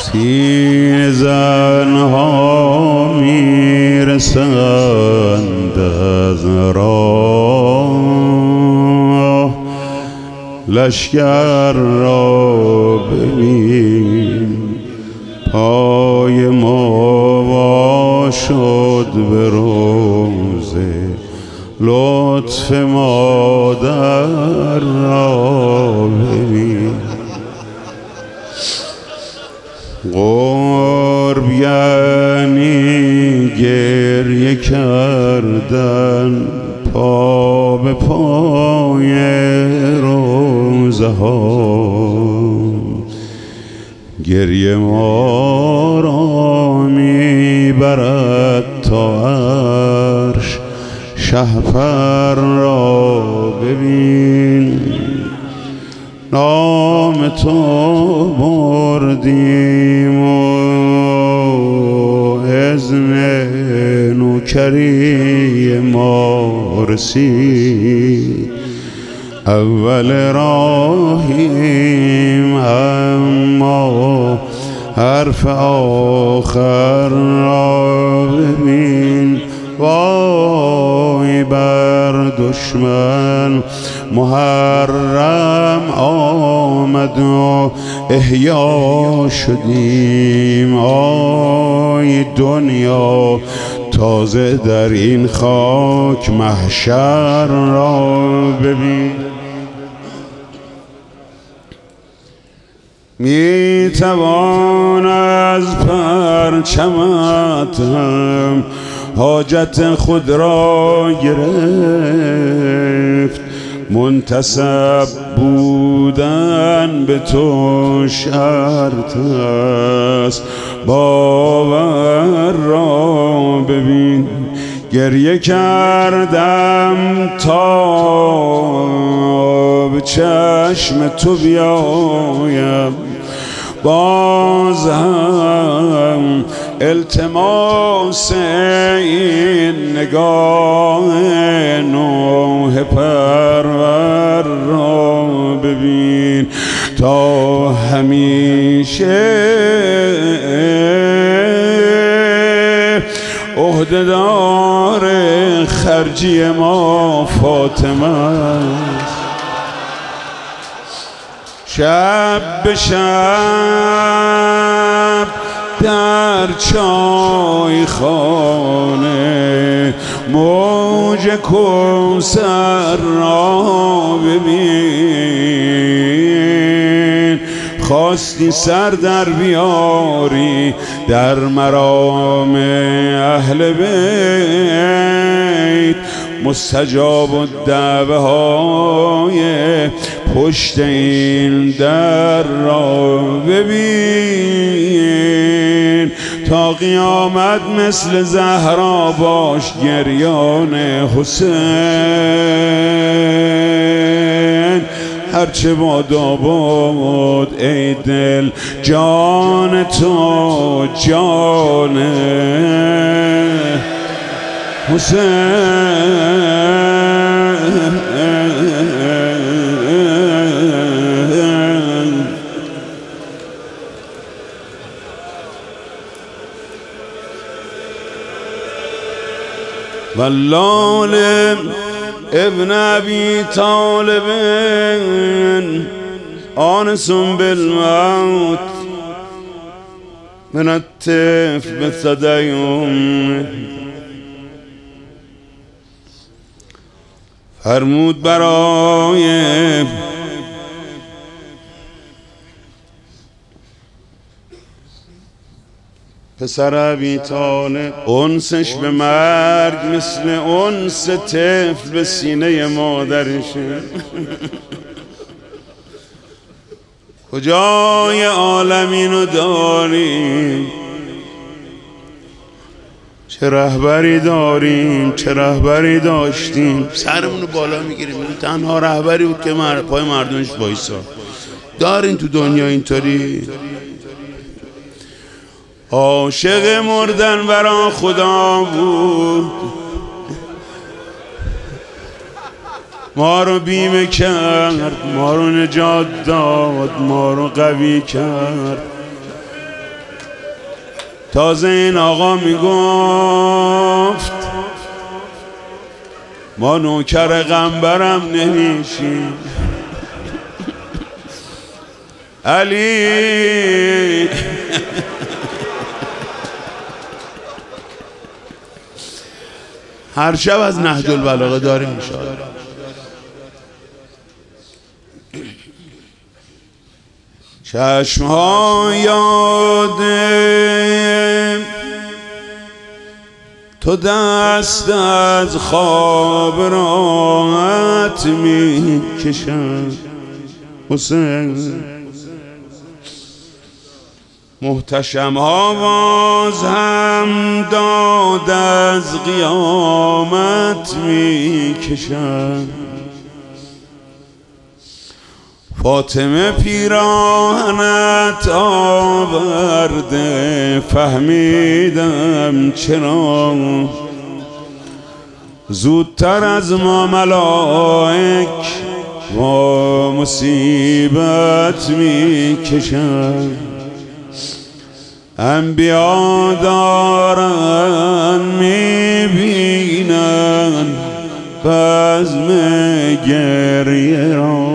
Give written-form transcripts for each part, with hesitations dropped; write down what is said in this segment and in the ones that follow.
سینه زنها میرسند از راه، لشکر را ببین پای ما وا شد به روزه لطف مادر را ببین. قرب یعنی گریه کردن پا به پای روزه ها، گریه ما را میبرد تا عرش، شهپر را ببین. نام تو بردیم و اذن نوکری ما رسید، اول راهیم اما حرف آخر را ببین. وای بر دشمن محرم آمد و احیا شدیم، آی دنیا تازه در این خاک محشر را ببین. می توان از پرچمت هم حاجت خود را گرفت، منتسب بودن به تو شرط است، باور را ببین. گریه کردم تا به چشم تو بیایم، باز هم التماس این نگاه نوح پرور را ببین. تا همیشه عهده‌دار خرجی ما فاطمه است، شب به شب در چای خانه موج کوثر را ببین. خواستی سر در بیاری در مرام اهل بیت، مستجاب الدعوه های پشت این در را ببین. تا قیامت مثل زهرا باش گریان حسین، هرچه بادا باد ای دل جان تو جان حسین. والله ابن ابی طالب آنس بالموت من الطفل بثدیهم، فرمود برای پسر ابی طالب انسش به مرگ مثل انس طفل به سینه مادرشه. کجای عالمینو داریم، چه رهبری داریم، چه رهبری داشتیم. سرمونو بالا میگیریم، تنها رهبری بود که پای مردمش وایسا. دارین تو دنیا اینطوری؟ عاشق مردن برا خدا بود، ما رو بیمه کرد، ما رو نجات داد، ما رو قوی کرد. تازه این آقا میگفت ما نوکر قنبرم نمیشیم. علی هر شب از نهج البلاغه داریم انشاءالله. چشم‌ها یاد تو دست از خواب راحت می کشم حسین. محتشم ها باز هم داد از قیامت می کشم. فاطمه پیراهنت آورده فهمیدم چرا زودتر از ما ملائک با مصیبت می کشن. انبیا دارن می بینن بزم گریه را،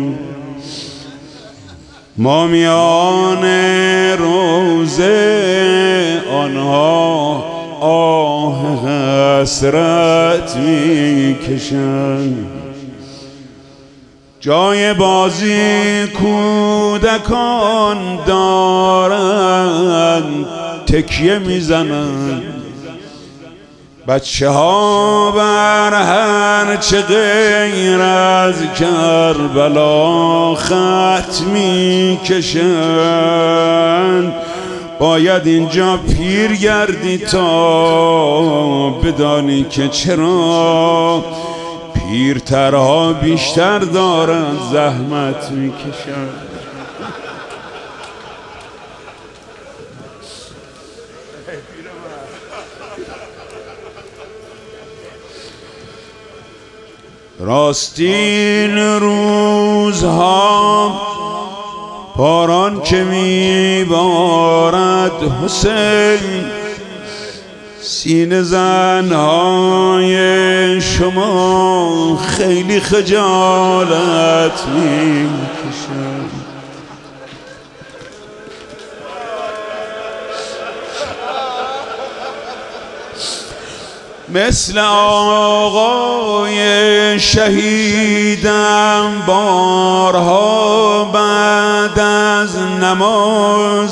ما میان روزه آنها آه حسرت می کشن. جای بازی کودکان دارن تکیه میزنن، بچه ها بر هر چه غیر از کربلا خط می کشن. باید اینجا پیر گردی تا بدانی که چرا پیرترها بیشتر دارن زحمت می کشن. راستین روزها باران که میبارد حسین، سینه زنهای شما خیلی خجالت میکشن. مثل آقای شهیدم بارها بعد از نماز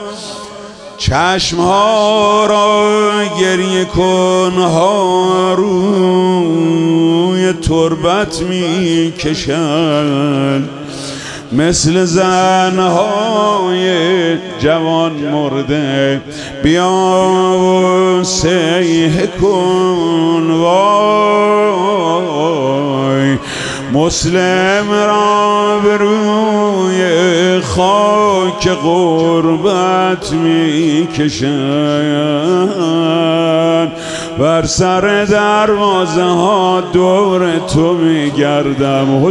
چشمها را گریه کنها روی تربت می کشند. مثل زنهای جوان مرده بیا و سیه کن وای، مسلم را به روی خاک غربت می کشند. بر سر دروازه ها دور تو می گردم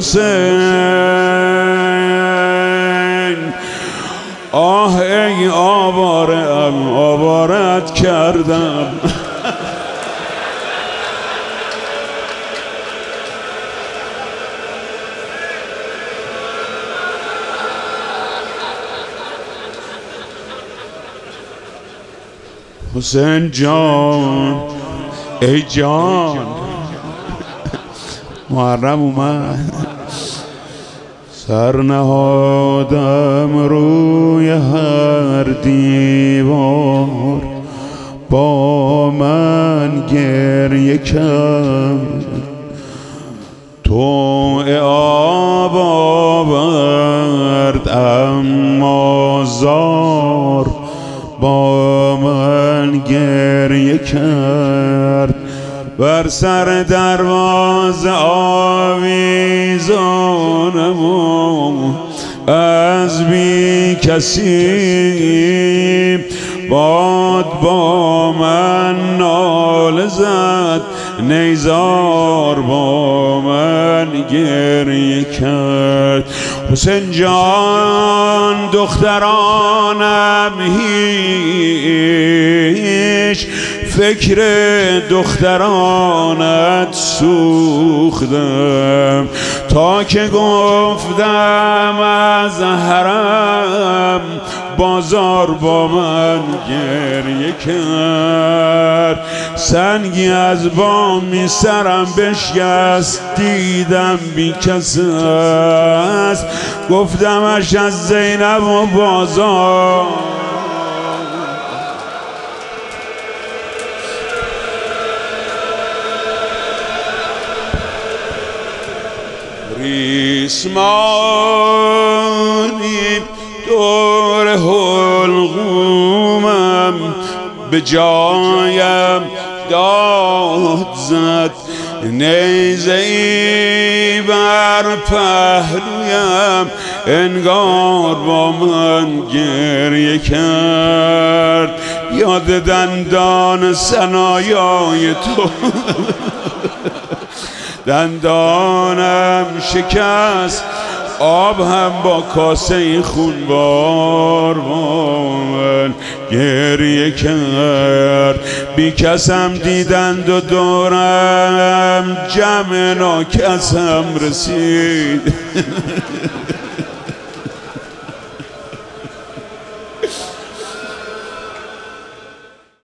حسین. آه ای آواره ام آوارت کردم. حسین جان ای جان، محرم اومد. سر نهادم روی هر دیوار با من گریه کرد. تو آب آورد اما زار با من گریه کرد. بر سر دروازه آویزانم از بی کسی باد با من ناله زد، نیزار با من گریه کرد. حسین جان دخترانم فکر دخترانت سوختم تا که گفتم از حرم بازار با من گریه کرد. سنگی از بامی سرم بشکست دیدم بی کس است، گفتمش از زینب و بازار. ریسمانی دور حلقومم به جایم داد زد، نیزه‌ای بر پهلویم انگار با من گریه کرد. یاد دندان ثنایای تو دندانم شکست، آب هم با کاسه خونبار با من گریه کرد. بی کسم دیدند و دورم جمع ناکسم رسید